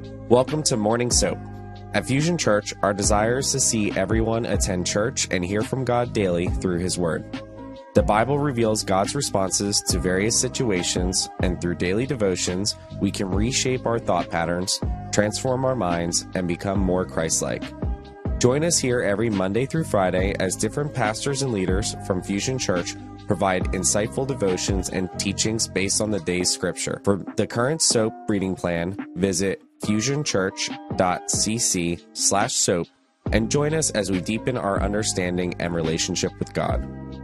Welcome to Morning Soap. At Fusion Church, our desire is to see everyone attend church and hear from God daily through His Word. The Bible reveals God's responses to various situations, and through daily devotions, we can reshape our thought patterns, transform our minds, and become more Christ-like. Join us here every Monday through Friday as different pastors and leaders from Fusion Church provide insightful devotions and teachings based on the day's scripture. For the current soap reading plan, visit fusionchurch.cc/soap and join us as we deepen our understanding and relationship with God.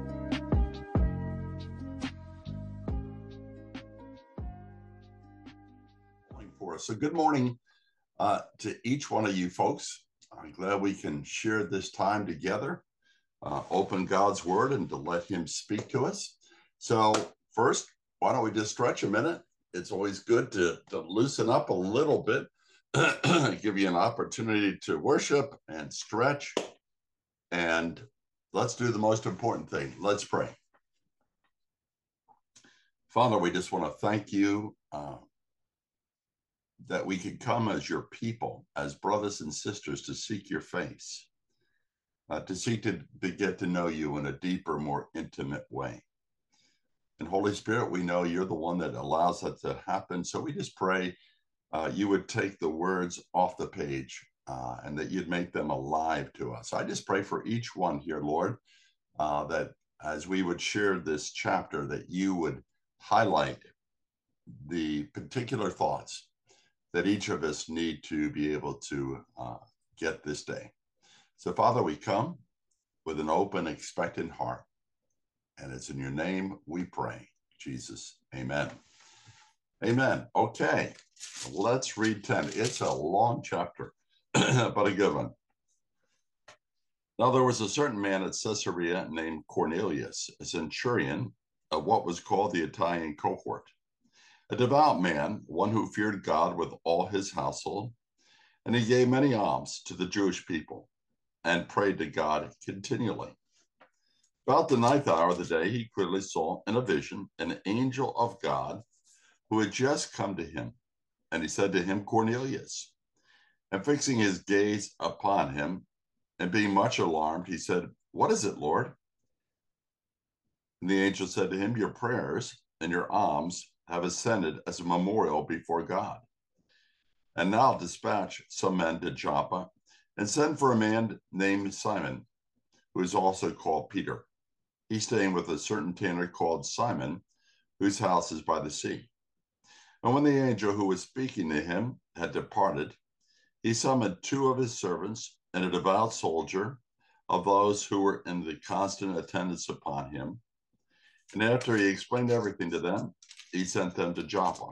So good morning to each one of you folks. I'm glad we can share this time together, open God's Word and to let Him speak to us. So first, why don't we just stretch a minute? It's always good to loosen up a little bit, give you an opportunity to worship and stretch. And let's do the most important thing. Let's pray. Father, we just want to thank you that we could come as your people, as brothers and sisters, to seek your face, to seek to get to know you in a deeper, more intimate way. And Holy Spirit, we know you're the one that allows that to happen. So we just pray you would take the words off the page and that you'd make them alive to us. I just pray for each one here, Lord, that as we would share this chapter, that you would highlight the particular thoughts that each of us need to be able to get this day. So, Father, we come with an open, expectant heart, and it's in your name we pray, Jesus. Amen. Amen. Okay, let's read 10. It's a long chapter, but a good one. Now, there was a certain man at Caesarea named Cornelius, a centurion of what was called the Italian cohort, a devout man, one who feared God with all his household, and he gave many alms to the Jewish people and prayed to God continually. About the 9th hour of the day, he clearly saw in a vision an angel of God who had just come to him. And he said to him, Cornelius. And fixing his gaze upon him and being much alarmed, he said, What is it, Lord? And the angel said to him, Your prayers and your alms have ascended as a memorial before God. And now dispatch some men to Joppa and send for a man named Simon, who is also called Peter. He's staying with a certain tanner called Simon, whose house is by the sea. And when the angel who was speaking to him had departed, he summoned 2 of his servants and a devout soldier of those who were in the constant attendance upon him. And after he explained everything to them, he sent them to Joppa.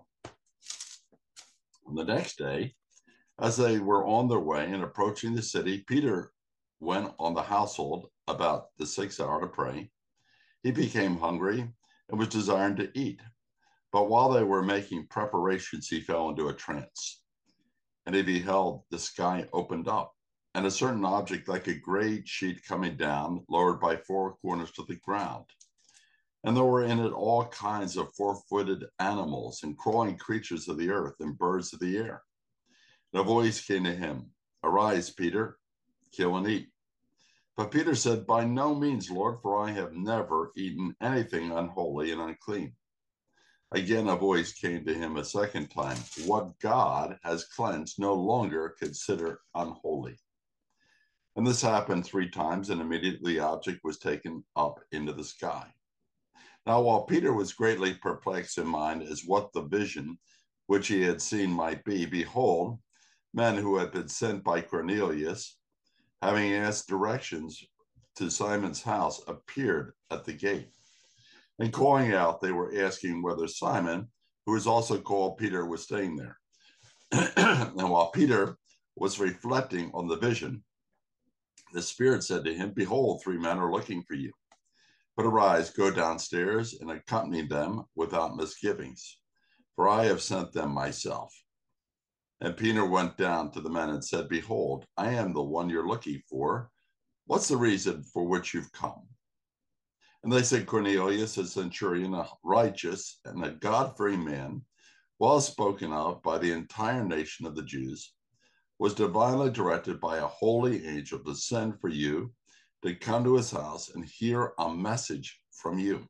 On the next day, as they were on their way and approaching the city, Peter went on the household about the 6th hour to pray. He became hungry and was desiring to eat. But while they were making preparations, he fell into a trance. And he beheld the sky opened up, and a certain object like a great sheet coming down, lowered by 4 corners to the ground. And there were in it all kinds of 4-footed animals and crawling creatures of the earth and birds of the air. And a voice came to him, Arise, Peter, kill and eat. But Peter said, By no means, Lord, for I have never eaten anything unholy and unclean. Again, a voice came to him a second time, What God has cleansed, no longer consider unholy. And this happened 3 times, and immediately the object was taken up into the sky. Now, while Peter was greatly perplexed in mind as what the vision which he had seen might be, behold, men who had been sent by Cornelius, having asked directions to Simon's house, appeared at the gate. And calling out, they were asking whether Simon, who is also called Peter, was staying there. And while Peter was reflecting on the vision, the Spirit said to him, Behold, 3 men are looking for you. But arise, go downstairs and accompany them without misgivings, for I have sent them myself. And Peter went down to the men and said, Behold, I am the one you're looking for. What's the reason for which you've come? And they said, Cornelius, a centurion, a righteous and a God-fearing man, well spoken of by the entire nation of the Jews, was divinely directed by a holy angel to send for you to come to his house and hear a message from you.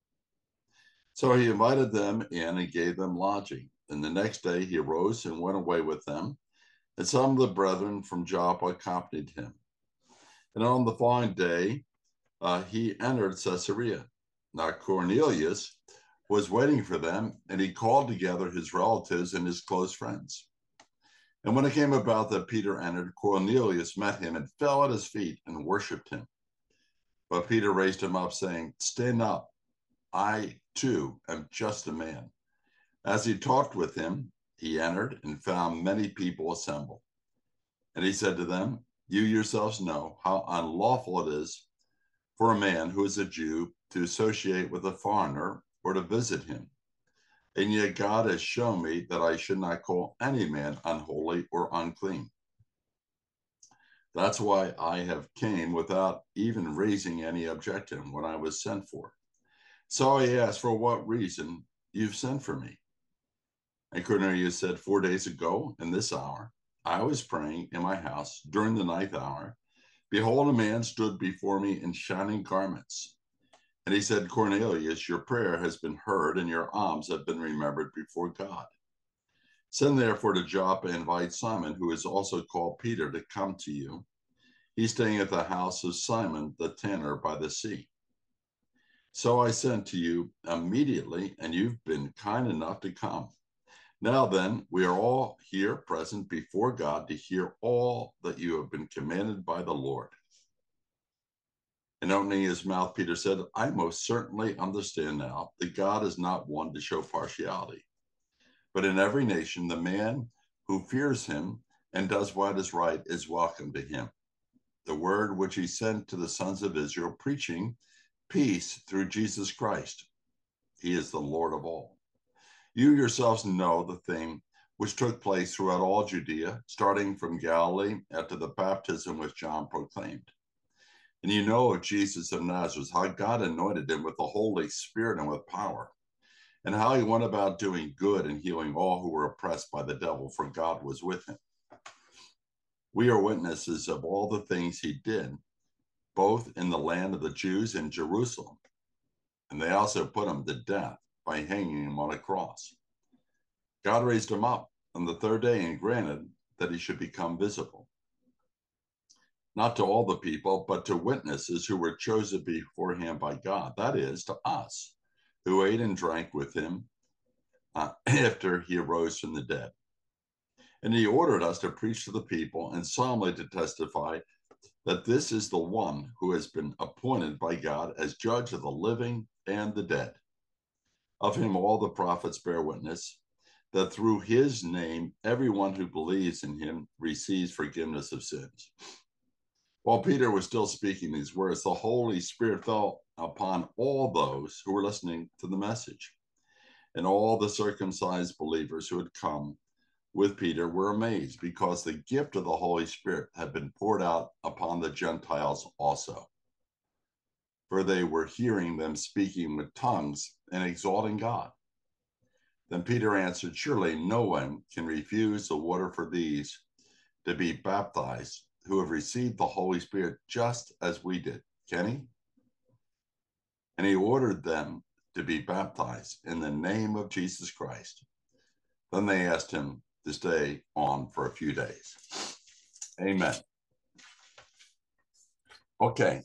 So he invited them in and gave them lodging. And the next day he arose and went away with them, and some of the brethren from Joppa accompanied him. And on the following day, he entered Caesarea. Now Cornelius was waiting for them, and he called together his relatives and his close friends. And when it came about that Peter entered, Cornelius met him and fell at his feet and worshiped him. But Peter raised him up, saying, "Stand up, I too am just a man." As he talked with him, he entered and found many people assembled. And he said to them, "You yourselves know how unlawful it is for a man who is a Jew to associate with a foreigner or to visit him. And yet God has shown me that I should not call any man unholy or unclean. That's why I have came without even raising any objection when I was sent for." So I asked, "For what reason you've sent for me?" And Cornelius said, 4 days ago, in this hour, I was praying in my house during the 9th hour. Behold, a man stood before me in shining garments. And he said, "Cornelius, your prayer has been heard, and your alms have been remembered before God. Send therefore to Joppa and invite Simon, who is also called Peter, to come to you. He's staying at the house of Simon the tanner by the sea." So I sent to you immediately, and you've been kind enough to come. Now then, we are all here present before God to hear all that you have been commanded by the Lord. And opening his mouth, Peter said, "I most certainly understand now that God is not one to show partiality, but in every nation, the man who fears him and does what is right is welcome to him. The word which he sent to the sons of Israel, preaching peace through Jesus Christ. He is the Lord of all. You yourselves know the thing which took place throughout all Judea, starting from Galilee after the baptism which John proclaimed. And you know of Jesus of Nazareth, how God anointed him with the Holy Spirit and with power, and how he went about doing good and healing all who were oppressed by the devil, for God was with him. We are witnesses of all the things he did, both in the land of the Jews and Jerusalem. And they also put him to death by hanging him on a cross. God raised him up on the 3rd day and granted that he should become visible, not to all the people, but to witnesses who were chosen beforehand by God, that is, to us, who ate and drank with him after he arose from the dead. And he ordered us to preach to the people and solemnly to testify that this is the one who has been appointed by God as judge of the living and the dead. Of him all the prophets bear witness, that through his name everyone who believes in him receives forgiveness of sins." While Peter was still speaking these words, the Holy Spirit fell upon all those who were listening to the message. And all the circumcised believers who had come with Peter were amazed, because the gift of the Holy Spirit had been poured out upon the Gentiles also. For they were hearing them speaking with tongues and exalting God. Then Peter answered, "Surely no one can refuse the water for these to be baptized who have received the Holy Spirit just as we did, can he?" And he ordered them to be baptized in the name of Jesus Christ. Then they asked him to stay on for a few days. Amen. Okay.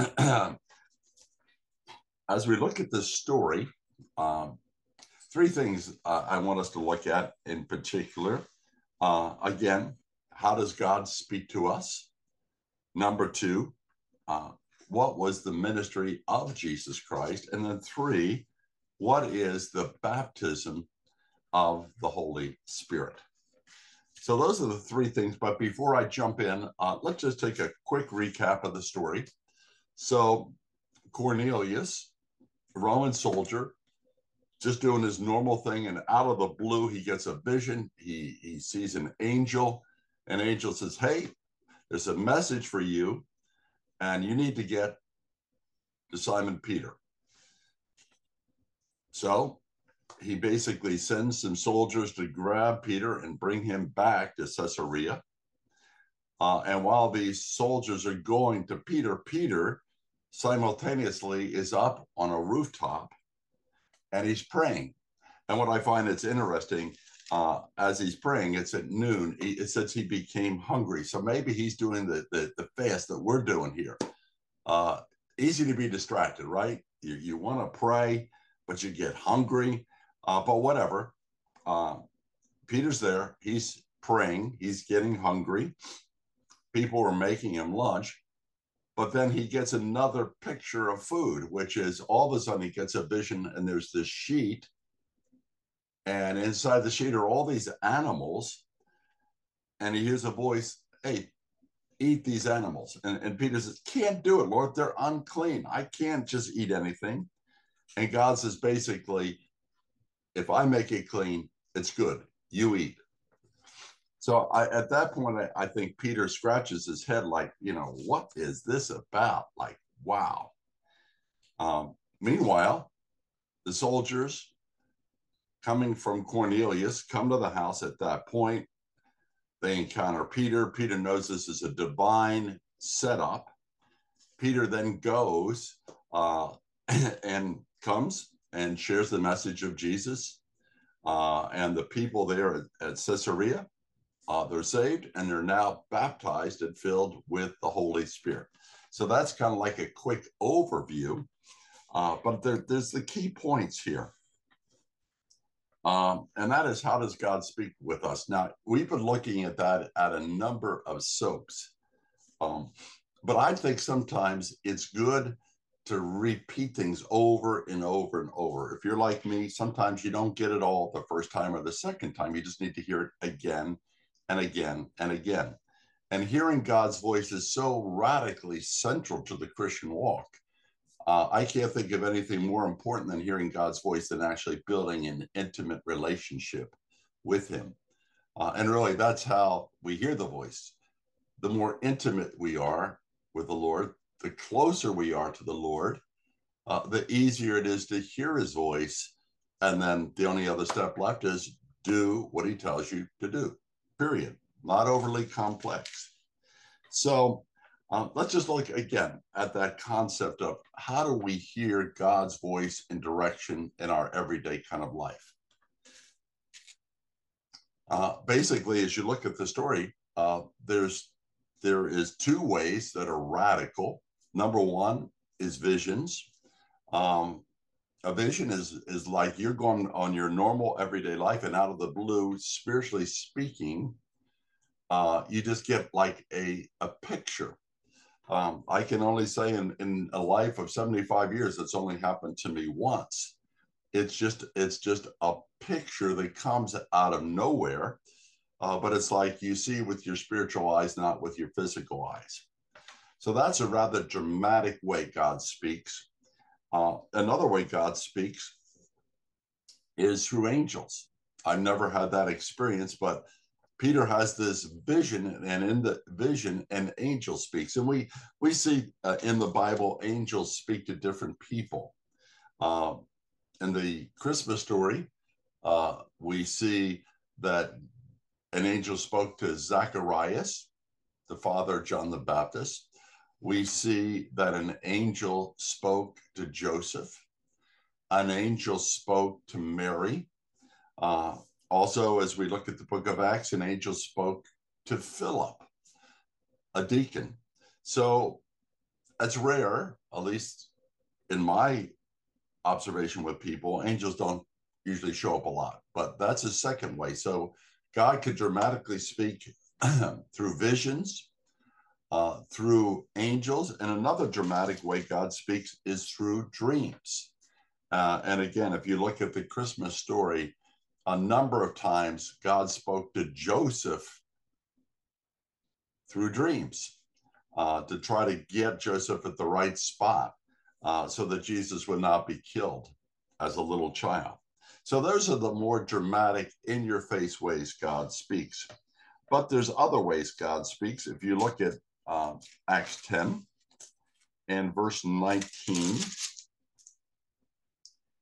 As we look at this story, 3 things I want us to look at in particular. Again, how does God speak to us? Number 2, what was the ministry of Jesus Christ? And then 3, what is the baptism of the Holy Spirit? So those are the 3 things. But before I jump in, let's just take a quick recap of the story. So Cornelius, a Roman soldier, just doing his normal thing, and out of the blue, he gets a vision. He sees an angel. An angel says, "Hey, there's a message for you, and you need to get to Simon Peter." So he basically sends some soldiers to grab Peter and bring him back to Caesarea. And while these soldiers are going to Peter, Peter simultaneously is up on a rooftop and he's praying. And what I find that's interesting, as he's praying, it's at noon. It says he became hungry. So maybe he's doing the fast that we're doing here. Easy to be distracted, right? You want to pray, but you get hungry. But whatever. Peter's there. He's praying. He's getting hungry. People are making him lunch. But then he gets another picture of food, which is all of a sudden he gets a vision and there's this sheet. And inside the sheet are all these animals. And he hears a voice, hey, eat these animals. And Peter says, can't do it, Lord. They're unclean. I can't just eat anything. And God says, basically, if I make it clean, it's good. You eat. So at that point, I think Peter scratches his head like, what is this about? Like, wow. Meanwhile, the soldiers coming from Cornelius come to the house at that point. They encounter Peter. Peter knows this is a divine setup. Peter then goes and comes and shares the message of Jesus. And the people there at Caesarea, they're saved and they're now baptized and filled with the Holy Spirit. So that's kind of like a quick overview. But there's the key points here. And that is, how does God speak with us? Now, we've been looking at that at a number of soaps. But I think sometimes it's good to repeat things over and over and over. If you're like me, sometimes you don't get it all the first time or the second time. You just need to hear it again and again and again. And hearing God's voice is so radically central to the Christian walk. I can't think of anything more important than hearing God's voice than actually building an intimate relationship with him. And really, that's how we hear the voice. The more intimate we are with the Lord, the closer we are to the Lord, the easier it is to hear his voice. And then the only other step left is do what he tells you to do, period. Not overly complex. So let's just look again at that concept of how do we hear God's voice and direction in our everyday kind of life. Basically, as you look at the story, there is two ways that are radical. Number one is visions. A vision is like you're going on your normal everyday life, and out of the blue, spiritually speaking, you just get like a picture. I can only say in a life of 75 years, it's only happened to me once. It's just a picture that comes out of nowhere, but it's like you see with your spiritual eyes, not with your physical eyes. So that's a rather dramatic way God speaks. Another way God speaks is through angels. I've never had that experience, but Peter has this vision, and in the vision, an angel speaks. And we see in the Bible, angels speak to different people. In the Christmas story, we see that an angel spoke to Zacharias, the father of John the Baptist. We see that an angel spoke to Joseph. An angel spoke to Mary. Also, as we look at the book of Acts, an angel spoke to Philip, a deacon. So that's rare, at least in my observation with people. Angels don't usually show up a lot, but that's a second way. So God could dramatically speak through visions, through angels, and another dramatic way God speaks is through dreams. And again, if you look at the Christmas story, a number of times God spoke to Joseph through dreams to try to get Joseph at the right spot so that Jesus would not be killed as a little child. So those are the more dramatic, in-your-face ways God speaks. But there's other ways God speaks. If you look at Acts 10 and verse 19,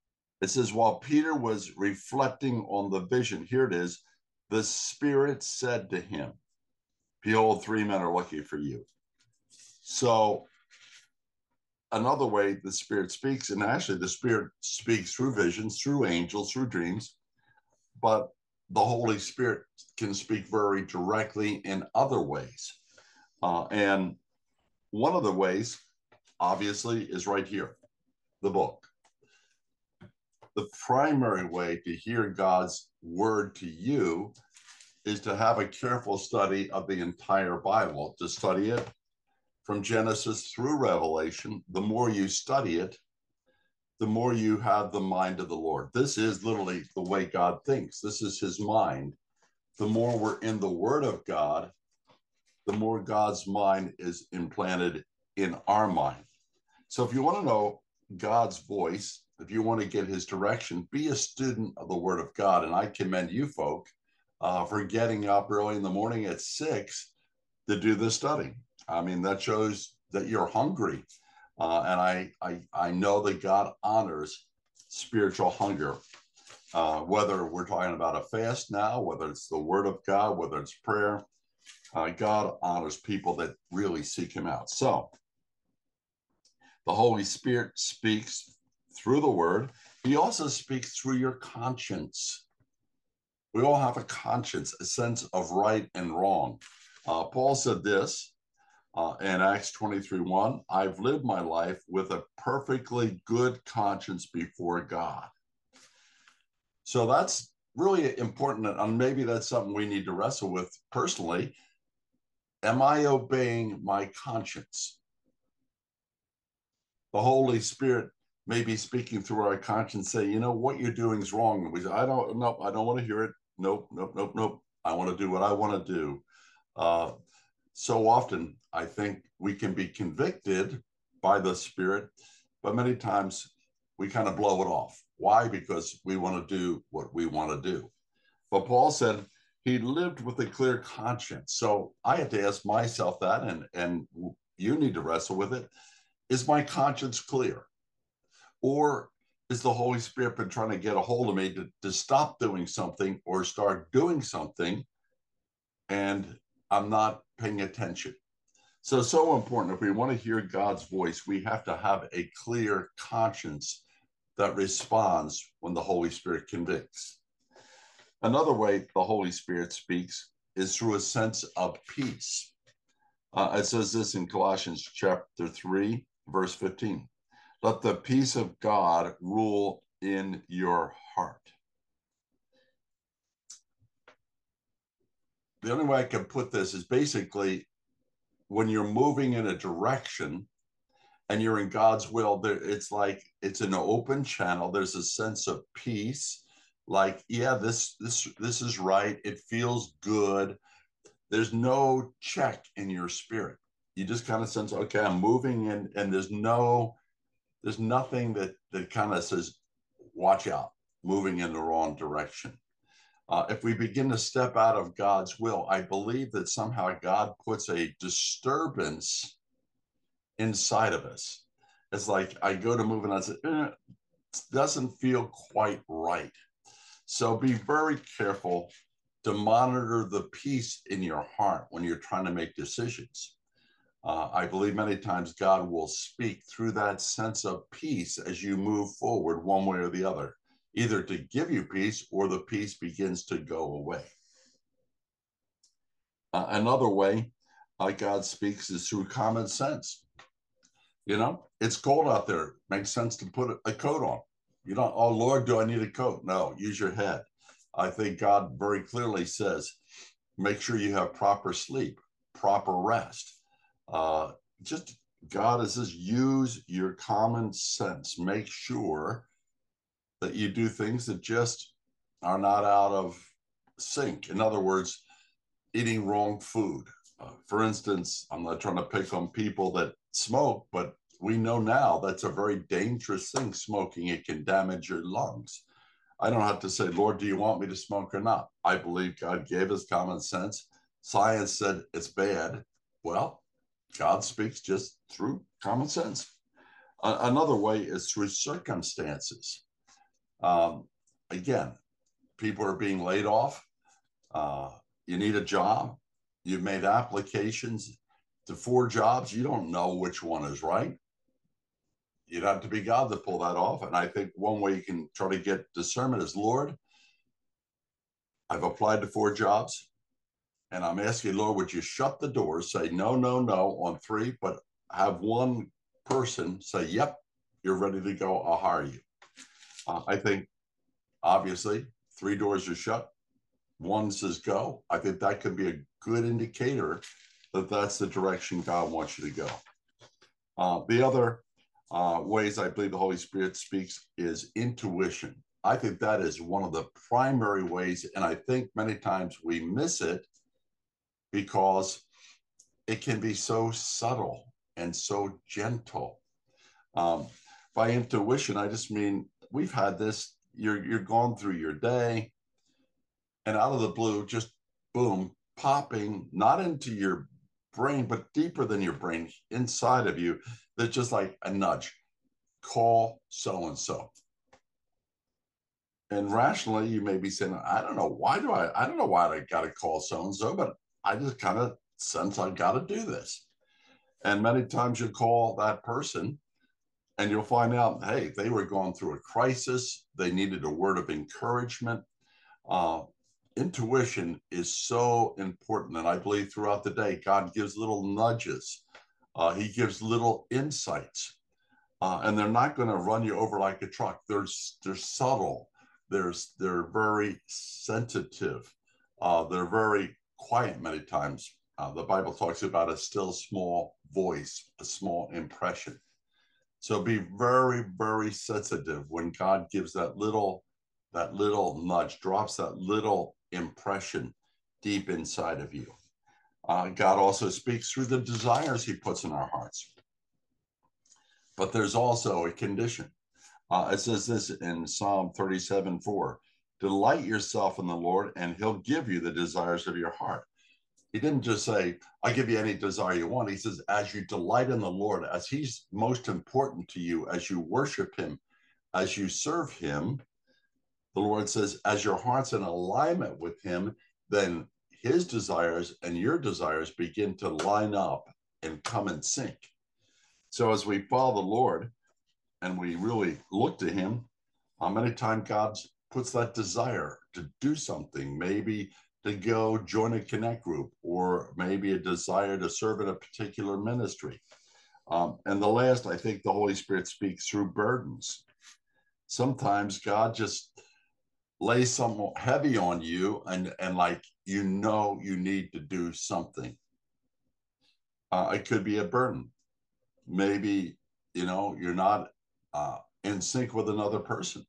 It says, while Peter was reflecting on the vision, here it is, the Spirit said to him, behold, 3 men are looking for you. So another way the Spirit speaks, and actually the Spirit speaks through visions, through angels, through dreams, but the Holy Spirit can speak very directly in other ways. And one of the ways, obviously, is right here, the book. The primary way to hear God's word to you is to have a careful study of the entire Bible, to study it from Genesis through Revelation. The more you study it, the more you have the mind of the Lord. This is literally the way God thinks. This is his mind. The more we're in the word of God, the more God's mind is implanted in our mind. So if you want to know God's voice, if you want to get his direction, be a student of the word of God. And I commend you folk for getting up early in the morning at 6 to do this study. I mean, that shows that you're hungry. And I know that God honors spiritual hunger, whether we're talking about a fast now, whether it's the word of God, whether it's prayer. God honors people that really seek him out. So the Holy Spirit speaks through the word. He also speaks through your conscience. We all have a conscience, a sense of right and wrong. Paul said this in Acts 23:1, I've lived my life with a perfectly good conscience before God. So that's really important, and maybe that's something we need to wrestle with personally. Am I obeying my conscience? The Holy Spirit may be speaking through our conscience, say, you know, what you're doing is wrong. And we say, I don't want to hear it. Nope. I want to do what I want to do. So often, I think we can be convicted by the Spirit, but many times we kind of blow it off. Why? Because we want to do what we want to do. But Paul said he lived with a clear conscience. So I had to ask myself that, and you need to wrestle with it. Is my conscience clear? Or is the Holy Spirit been trying to get a hold of me to stop doing something or start doing something, and I'm not paying attention? So important. If we want to hear God's voice, we have to have a clear conscience that responds when the Holy Spirit convicts. Another way the Holy Spirit speaks is through a sense of peace. It says this in Colossians chapter 3, verse 15. Let the peace of God rule in your heart. The only way I can put this is basically when you're moving in a direction and you're in God's will, it's like it's an open channel. There's a sense of peace. Like, yeah, this is right. It feels good. There's no check in your spirit. You just kind of sense, okay, I'm moving in, and there's nothing that kind of says, watch out, moving in the wrong direction. If we begin to step out of God's will, I believe that somehow God puts a disturbance inside of us. It's like I go to move and I say, it doesn't feel quite right. So be very careful to monitor the peace in your heart when you're trying to make decisions. I believe many times God will speak through that sense of peace as you move forward one way or the other, either to give you peace or the peace begins to go away. Another way God speaks is through common sense. You know, it's cold out there. It makes sense to put a coat on. You don't, oh, Lord, do I need a coat? No, use your head. I think God very clearly says, make sure you have proper sleep, proper rest. Just God says, use your common sense. Make sure that you do things that just are not out of sync. In other words, eating wrong food. For instance, I'm not trying to pick on people that smoke, but we know now that's a very dangerous thing, smoking. It can damage your lungs. I don't have to say, Lord, do you want me to smoke or not? I believe God gave us common sense. Science said it's bad. Well, God speaks just through common sense. Another way is through circumstances. Again, people are being laid off. You need a job. You've made applications to 4 jobs. You don't know which one is right. You'd have to be God to pull that off. And I think one way you can try to get discernment is, Lord, I've applied to 4 jobs. And I'm asking, Lord, would you shut the doors, say no, no, no on 3, but have one person say, yep, you're ready to go. I'll hire you. I think, obviously, 3 doors are shut. 1 says go. I think that could be a good indicator that that's the direction God wants you to go. The other ways I believe the Holy Spirit speaks is intuition. I think that is one of the primary ways, and I think many times we miss it because it can be so subtle and so gentle. By intuition, I just mean we've had this, you're going through your day, and out of the blue, just boom, popping, not into your brain, but deeper than your brain, inside of you, that's just like a nudge. Call so-and-so. And rationally, you may be saying, I don't know why I got to call so-and-so, but I just kind of sense I got to do this. And many times you call that person and you'll find out, hey, they were going through a crisis. They needed a word of encouragement. Intuition is so important. And I believe throughout the day, God gives little nudges. He gives little insights. And they're not going to run you over like a truck. They're subtle. They're very sensitive. They're very quiet many times. The Bible talks about a still small voice, a small impression. So be very, very sensitive when God gives that little nudge, drops that little impression deep inside of you. God also speaks through the desires he puts in our hearts. But there's also a condition. It says this in Psalm 37:4, delight yourself in the Lord and he'll give you the desires of your heart. He didn't just say, I'll give you any desire you want. He says, as you delight in the Lord, as he's most important to you, as you worship him, as you serve him, the Lord says, as your heart's in alignment with him, then his desires and your desires begin to line up and come in sync. So as we follow the Lord and we really look to him, many times God puts that desire to do something, maybe to go join a connect group, or maybe a desire to serve in a particular ministry. And the last, I think the Holy Spirit speaks through burdens. Sometimes God just lays something heavy on you and like, you need to do something. It could be a burden. Maybe, you're not in sync with another person.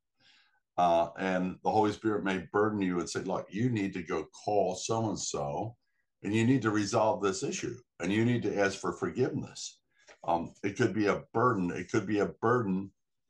And the Holy Spirit may burden you and say, look, you need to go call so-and-so and you need to resolve this issue and you need to ask for forgiveness. It could be a burden. It could be a burden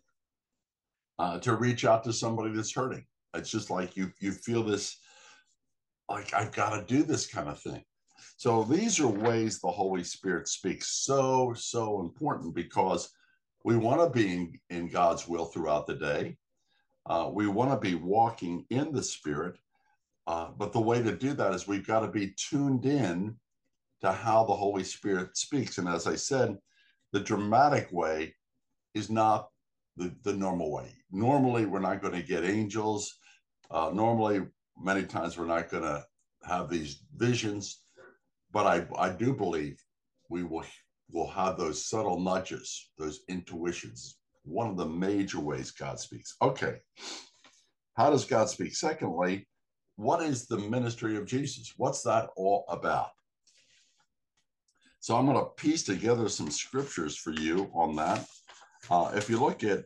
to reach out to somebody that's hurting. It's just like you feel this, like, I've got to do this kind of thing. So these are ways the Holy Spirit speaks. So, so important, because we want to be in God's will throughout the day. We want to be walking in the Spirit, but the way to do that is we've got to be tuned in to how the Holy Spirit speaks. And as I said, the dramatic way is not the normal way. Normally, we're not going to get angels. Normally, many times we're not going to have these visions, but I do believe we will have those subtle nudges, those intuitions. One of the major ways God speaks. Okay, how does God speak? Secondly, what is the ministry of Jesus? What's that all about? So I'm going to piece together some scriptures for you on that. If you look at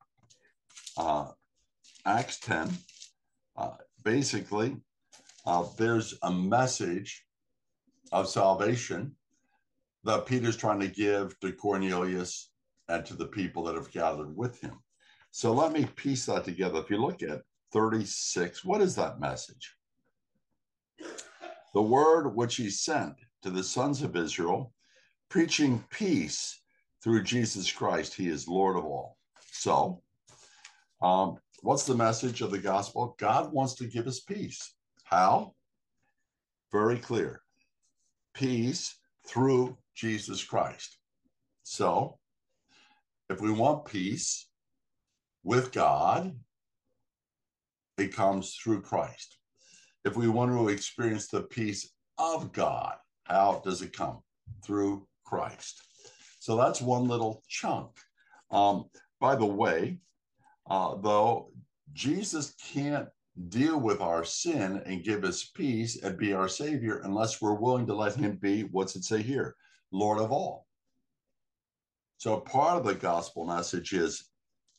Acts 10, basically, there's a message of salvation that Peter's trying to give to Cornelius and to the people that have gathered with him. So let me piece that together. If you look at 36, what is that message? The word which he sent to the sons of Israel, preaching peace through Jesus Christ. He is Lord of all. So What's the message of the gospel? God wants to give us peace. How? Very clear. Peace through Jesus Christ. So, if we want peace with God, it comes through Christ. If we want to experience the peace of God, how does it come? Through Christ. So that's one little chunk. By the way, though, Jesus can't deal with our sin and give us peace and be our Savior unless we're willing to let him be, what's it say here? Lord of all. So part of the gospel message is,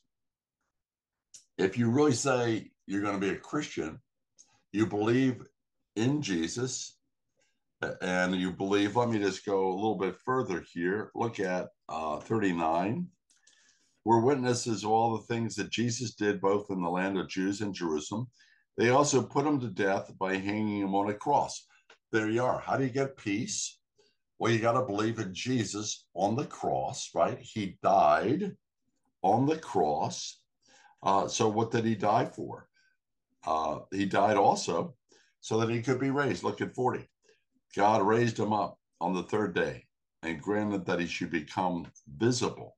if you really say you're going to be a Christian, you believe in Jesus, and you believe, let me just go a little bit further here. Look at 39. We're witnesses of all the things that Jesus did, both in the land of Jews and Jerusalem. They also put him to death by hanging him on a cross. There you are. How do you get peace? Well, you got to believe in Jesus on the cross, right? He died on the cross. So what did he die for? He died also so that he could be raised. Look at 40. God raised him up on the third day and granted that he should become visible.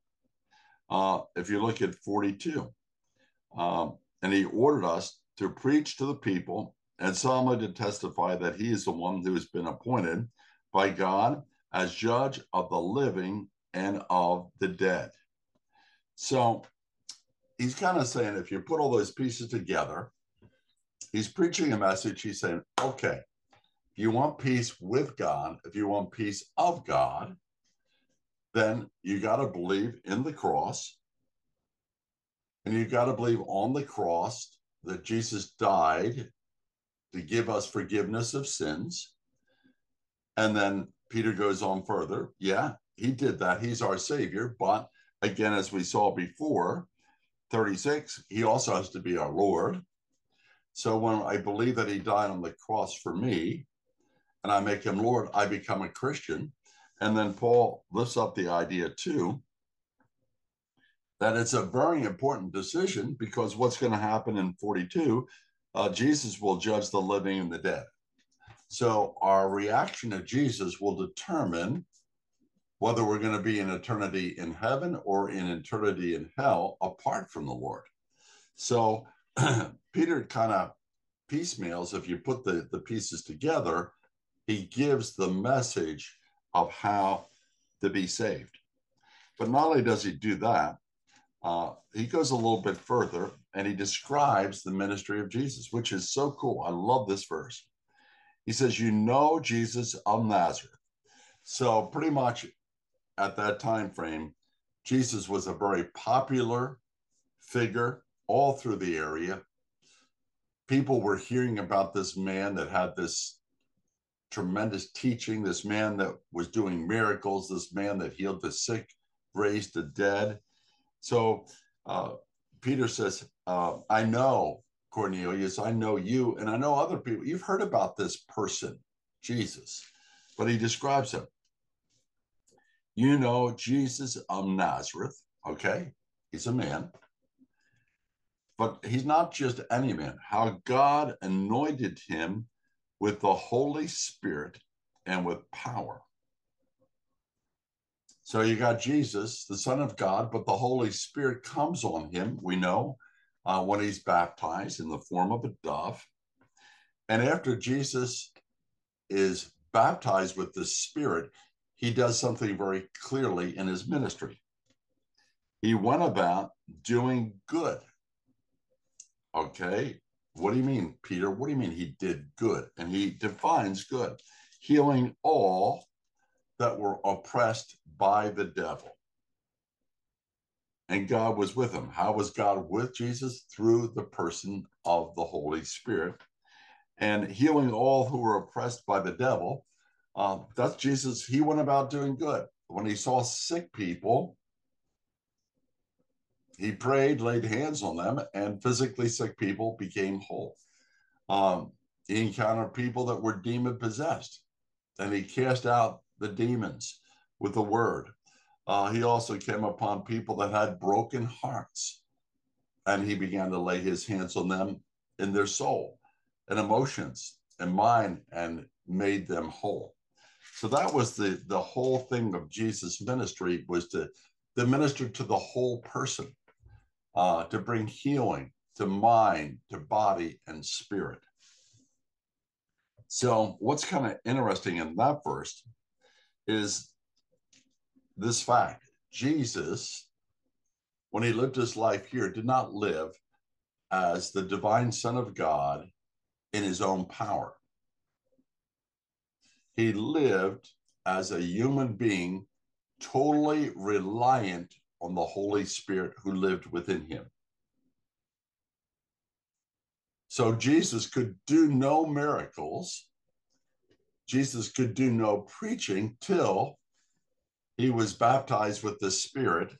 If you look at 42, and he ordered us to preach to the people and solemnly to testify that he is the one who has been appointed by God as judge of the living and of the dead. So he's kind of saying, if you put all those pieces together, he's preaching a message. He's saying, okay, if you want peace with God, if you want peace of God, then you got to believe in the cross. And you got to believe on the cross that Jesus died to give us forgiveness of sins. And then Peter goes on further. Yeah, he did that. He's our Savior. But again, as we saw before, 36, he also has to be our Lord. So when I believe that he died on the cross for me, and I make him Lord, I become a Christian. And then Paul lifts up the idea too, that it's a very important decision, because what's going to happen in 42, Jesus will judge the living and the dead. So our reaction to Jesus will determine whether we're going to be in eternity in heaven or in eternity in hell apart from the Lord. So Peter kind of piecemeals, if you put the pieces together, he gives the message of how to be saved. But not only does he do that, he goes a little bit further and he describes the ministry of Jesus, which is so cool. I love this verse. He says, you know Jesus of Nazareth. So pretty much at that time frame, Jesus was a very popular figure all through the area. People were hearing about this man that had this tremendous teaching, this man that was doing miracles, this man that healed the sick, raised the dead. So Peter says, I know, Cornelius, I know you, and I know other people. You've heard about this person, Jesus, but he describes him. You know Jesus of Nazareth, okay? He's a man. But he's not just any man. How God anointed him with the Holy Spirit and with power. So you got Jesus, the Son of God, but the Holy Spirit comes on him, we know, when he's baptized in the form of a dove. And after Jesus is baptized with the Spirit, he does something very clearly in his ministry. He went about doing good. Okay, what do you mean, Peter? What do you mean he did good? And he defines good: healing all that were oppressed by the devil. And God was with him. How was God with Jesus? Through the person of the Holy Spirit. And healing all who were oppressed by the devil. That's Jesus. He went about doing good. When he saw sick people, he prayed, laid hands on them, and physically sick people became whole. He encountered people that were demon possessed, and he cast out the demons with the word. He also came upon people that had broken hearts, and he began to lay his hands on them in their soul and emotions and mind and made them whole. So that was the whole thing of Jesus' ministry, was to minister to the whole person, to bring healing to mind, to body, and spirit. So what's kind of interesting in that verse is this fact. Jesus, when he lived his life here, did not live as the divine Son of God in his own power. He lived as a human being, totally reliant on the Holy Spirit who lived within him. So Jesus could do no miracles. Jesus could do no preaching till he was baptized with the Spirit,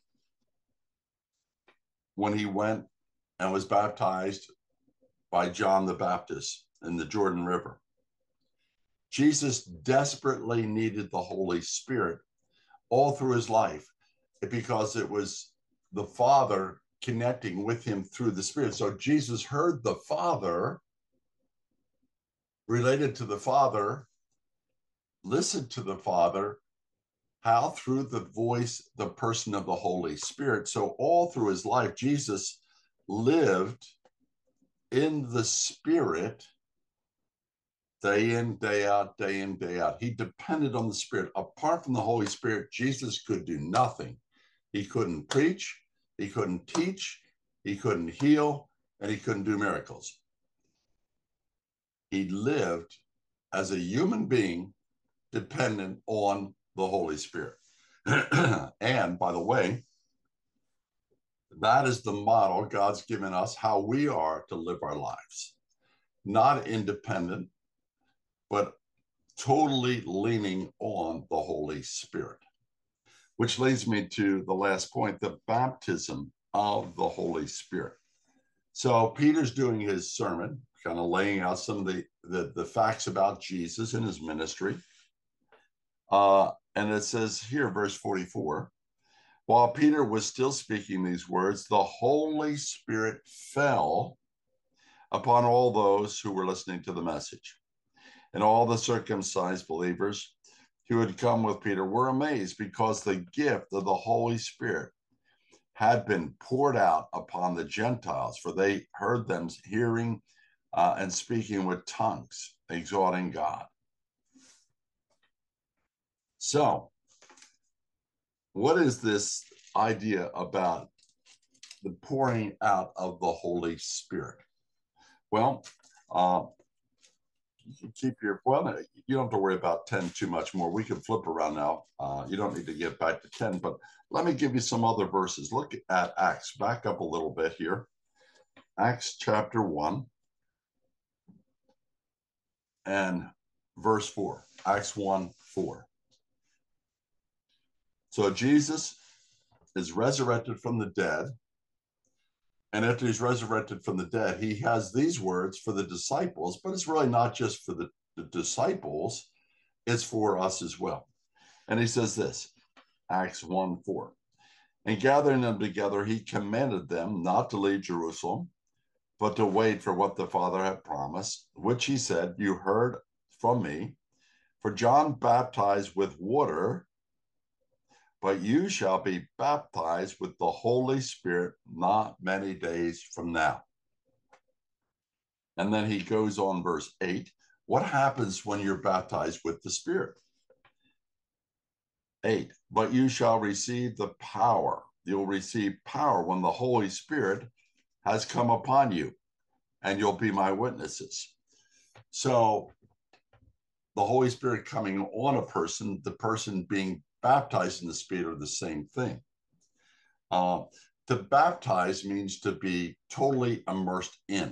when he went and was baptized by John the Baptist in the Jordan River. Jesus desperately needed the Holy Spirit all through his life, because it was the Father connecting with him through the Spirit. So Jesus heard the Father, related to the Father, listened to the Father. How? Through the voice, the person of the Holy Spirit. So all through his life, Jesus lived in the Spirit, day in, day out, day in, day out. He depended on the Spirit. Apart from the Holy Spirit, Jesus could do nothing. He couldn't preach, he couldn't teach, he couldn't heal, and he couldn't do miracles. He lived as a human being dependent on the Holy Spirit. And by the way, that is the model God's given us, how we are to live our lives. Not independent, but totally leaning on the Holy Spirit. Which leads me to the last point, the baptism of the Holy Spirit. So Peter's doing his sermon, kind of laying out some of the facts about Jesus and his ministry. And it says here, verse 44, while Peter was still speaking these words, the Holy Spirit fell upon all those who were listening to the message. And all the circumcised believers who had come with Peter were amazed, because the gift of the Holy Spirit had been poured out upon the Gentiles, for they heard them hearing and speaking with tongues, exalting God. So, what is this idea about the pouring out of the Holy Spirit? Well, you can keep your, well, you don't have to worry about 10 too much more. We can flip around now. You don't need to get back to 10, but let me give you some other verses. Look at Acts. Back up a little bit here. Acts chapter 1 and verse 4. Acts 1:4. So Jesus is resurrected from the dead. And after he's resurrected from the dead, he has these words for the disciples, but it's really not just for the disciples, it's for us as well. And he says this, Acts 1:4. And gathering them together, he commanded them not to leave Jerusalem, but to wait for what the Father had promised, which he said, you heard from me. For John baptized with water, but you shall be baptized with the Holy Spirit not many days from now. And then he goes on, verse 8. What happens when you're baptized with the Spirit? 8. But you shall receive the power. You'll receive power when the Holy Spirit has come upon you, and you'll be my witnesses. So the Holy Spirit coming on a person, the person being baptized in the Spirit are the same thing. To baptize means to be totally immersed in.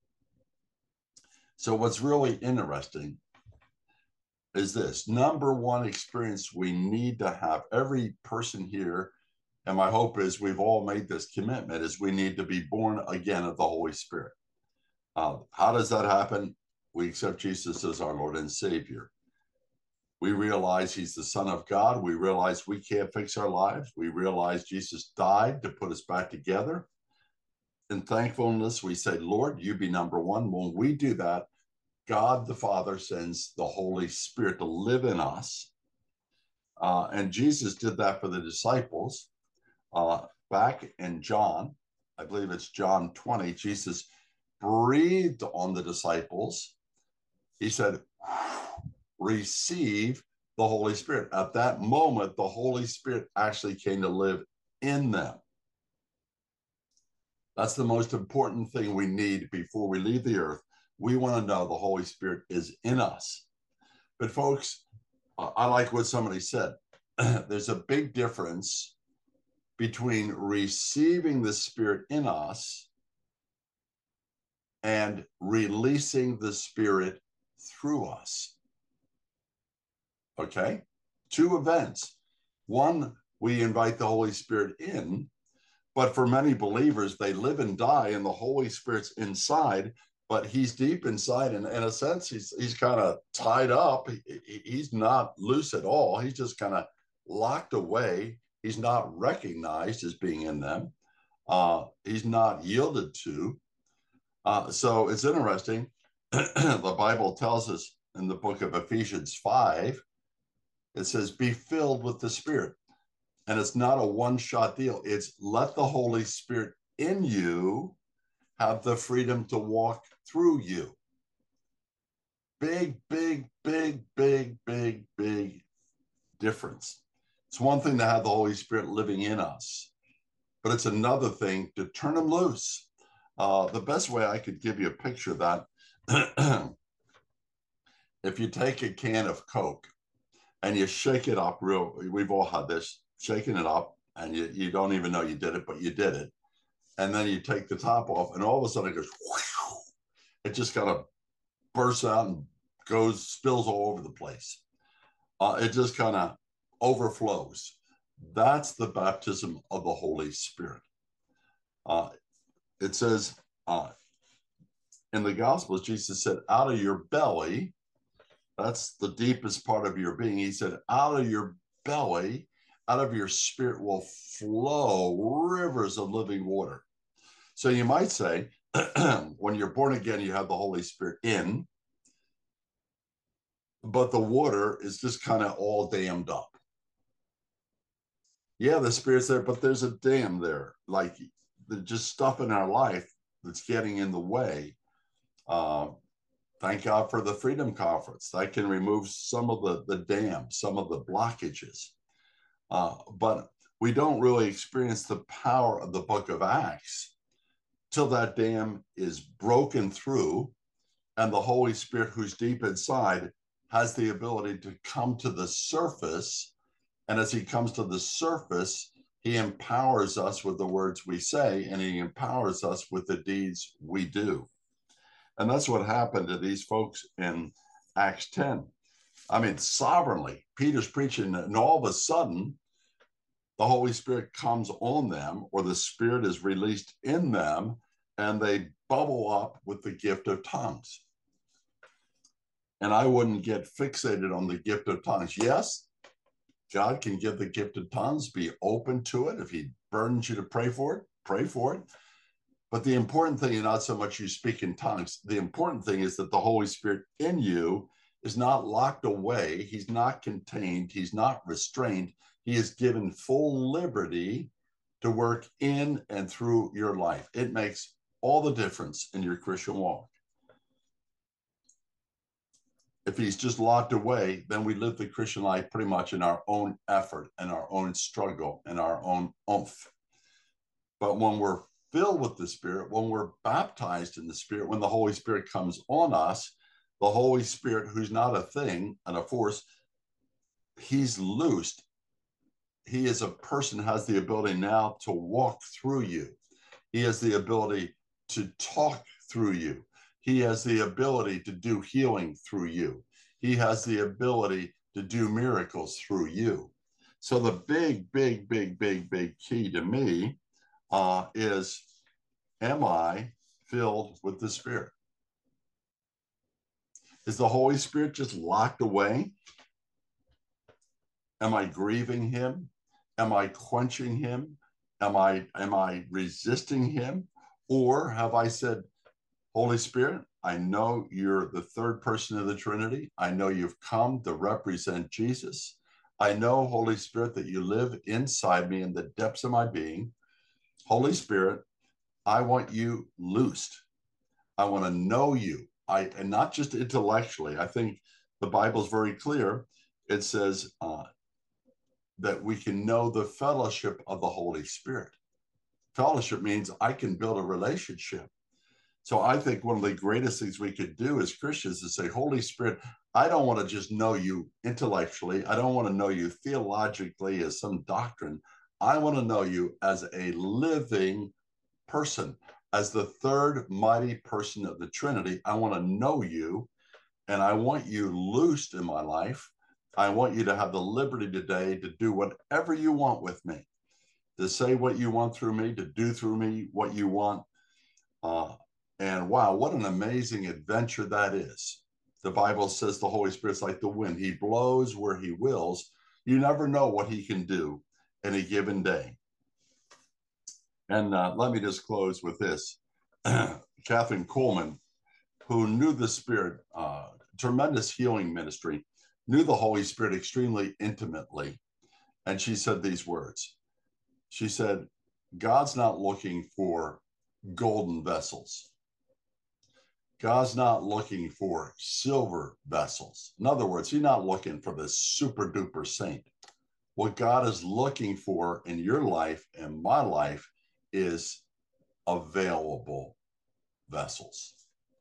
So what's really interesting is this. Number one experience we need to have, every person here, and my hope is we've all made this commitment, is we need to be born again of the Holy Spirit. How does that happen? We accept Jesus as our Lord and Savior. We realize he's the Son of God. We realize we can't fix our lives. We realize Jesus died to put us back together. in thankfulness, we say, Lord, you be number one. When we do that, God the Father sends the Holy Spirit to live in us. And Jesus did that for the disciples. Back in John, I believe it's John 20, Jesus breathed on the disciples. He said, receive the Holy Spirit. At that moment, the Holy Spirit actually came to live in them. That's the most important thing we need before we leave the earth. We want to know the Holy Spirit is in us. But folks, I like what somebody said. There's a big difference between receiving the Spirit in us and releasing the Spirit through us. Okay? Two events. One, we invite the Holy Spirit in, but for many believers, they live and die and the Holy Spirit's inside, but he's deep inside. And in a sense, he's kind of tied up. He's not loose at all. He's just kind of locked away. He's not recognized as being in them. He's not yielded to. So it's interesting. The Bible tells us in the book of Ephesians 5, it says, be filled with the Spirit. And it's not a one-shot deal. It's let the Holy Spirit in you have the freedom to walk through you. Big, big, big, big, big, big difference. It's one thing to have the Holy Spirit living in us, but it's another thing to turn him loose. The best way I could give you a picture of that, if you take a can of Coke and you shake it up we've all had this, shaking it up, and you don't even know you did it, but you did it. And then you take the top off, and all of a sudden it goes, whoosh, it just kind of bursts out and spills all over the place. It just kind of overflows. That's the baptism of the Holy Spirit. It says in the Gospels, Jesus said, out of your belly, that's the deepest part of your being. He said, out of your belly, out of your spirit will flow rivers of living water. So you might say, when you're born again, you have the Holy Spirit in, but the water is just kind of all dammed up. Yeah, the Spirit's there, but there's a dam there, like just stuff in our life that's getting in the way. Thank God for the Freedom Conference. That can remove some of the dams, some of the blockages. But we don't really experience the power of the book of Acts till that dam is broken through and the Holy Spirit, who's deep inside, has the ability to come to the surface. And as he comes to the surface, he empowers us with the words we say, and he empowers us with the deeds we do. And that's what happened to these folks in Acts 10. I mean, sovereignly, Peter's preaching, and all of a sudden, the Holy Spirit comes on them, or the Spirit is released in them, and they bubble up with the gift of tongues. And I wouldn't get fixated on the gift of tongues. Yes, God can give the gift of tongues, be open to it. If he burdens you to pray for it, pray for it. But the important thing is not so much you speak in tongues. The important thing is that the Holy Spirit in you is not locked away. He's not contained. He's not restrained. He is given full liberty to work in and through your life. It makes all the difference in your Christian walk. If he's just locked away, then we live the Christian life pretty much in our own effort and our own struggle and our own oomph. But when we're filled with the Spirit, when we're baptized in the Spirit, when the Holy Spirit comes on us, the Holy Spirit, who's not a thing and a force, he's loosed. He is a person who has the ability now to walk through you. He has the ability to talk through you. He has the ability to do healing through you. He has the ability to do miracles through you. So the big, big, big, big, big key to me is, am I filled with the Spirit? Is the Holy Spirit just locked away? Am I grieving him? Am I quenching him? Am I resisting him? Or have I said, Holy Spirit, I know you're the third person of the Trinity. I know you've come to represent Jesus. I know, Holy Spirit, that you live inside me in the depths of my being. Holy Spirit, I want you loosed. I want to know you. And not just intellectually. I think the Bible is very clear. It says that we can know the fellowship of the Holy Spirit. Fellowship means I can build a relationship. So I think one of the greatest things we could do as Christians is say, Holy Spirit, I don't want to just know you intellectually. I don't want to know you theologically as some doctrine. I want to know you as a living person, as the third mighty person of the Trinity. I want to know you, and I want you loosed in my life. I want you to have the liberty today to do whatever you want with me, to say what you want through me, to do through me what you want. And wow, what an amazing adventure that is. The Bible says the Holy Spirit's like the wind. He blows where he wills. You never know what he can do in a given day. And let me just close with this. Catherine Coleman, who knew the Spirit, tremendous healing ministry, knew the Holy Spirit extremely intimately. And she said these words. She said, God's not looking for golden vessels. God's not looking for silver vessels. In other words, he's not looking for the super duper saint. What God is looking for in your life and my life is available vessels.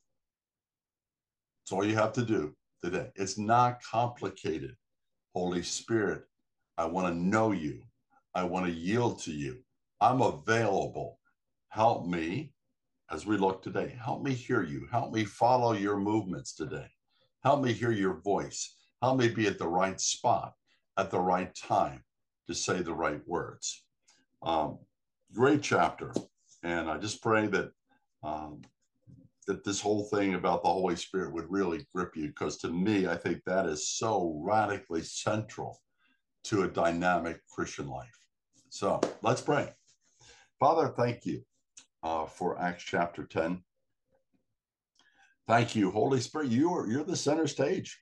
That's all you have to do today. It's not complicated. Holy Spirit, I want to know you. I want to yield to you. I'm available. Help me as we look today. Help me hear you. Help me follow your movements today. Help me hear your voice. Help me be at the right spot at the right time to say the right words. Great chapter. And I just pray that that this whole thing about the Holy Spirit would really grip you, because to me, I think that is so radically central to a dynamic Christian life. So let's pray. Father, thank you for Acts chapter 10. Thank you, Holy Spirit. You're the center stage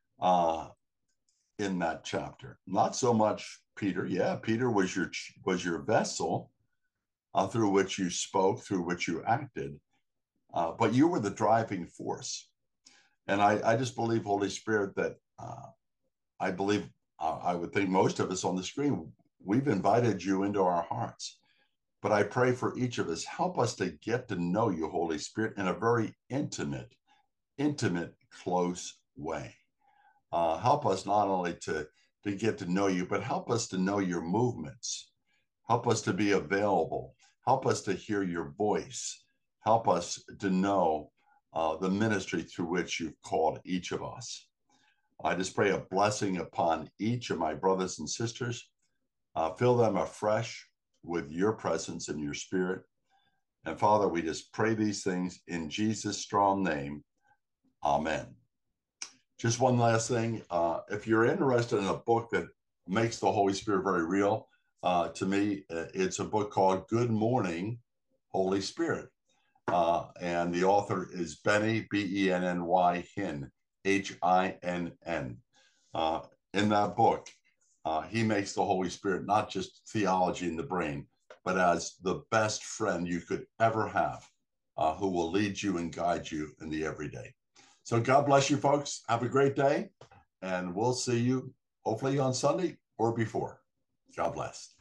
in that chapter. Not so much Peter. Yeah, Peter was your vessel through which you spoke, through which you acted. But you were the driving force. And I just believe, Holy Spirit, that I believe, I would think most of us on the screen, we've invited you into our hearts. But I pray for each of us, help us to get to know you, Holy Spirit, in a very intimate, close way. Help us not only to get to know you, but help us to know your movements. Help us to be available. Help us to hear your voice. Help us to know the ministry through which you've called each of us. I just pray a blessing upon each of my brothers and sisters. Fill them afresh with your presence and your Spirit. And Father, we just pray these things in Jesus' strong name. Amen. Just one last thing. If you're interested in a book that makes the Holy Spirit very real, to me, it's a book called Good Morning, Holy Spirit. And the author is Benny, B-E-N-N-Y, Hinn, H-I-N-N. In that book, he makes the Holy Spirit not just theology in the brain, but as the best friend you could ever have, who will lead you and guide you in the everyday. So God bless you, folks. Have a great day, and we'll see you hopefully on Sunday or before. God bless.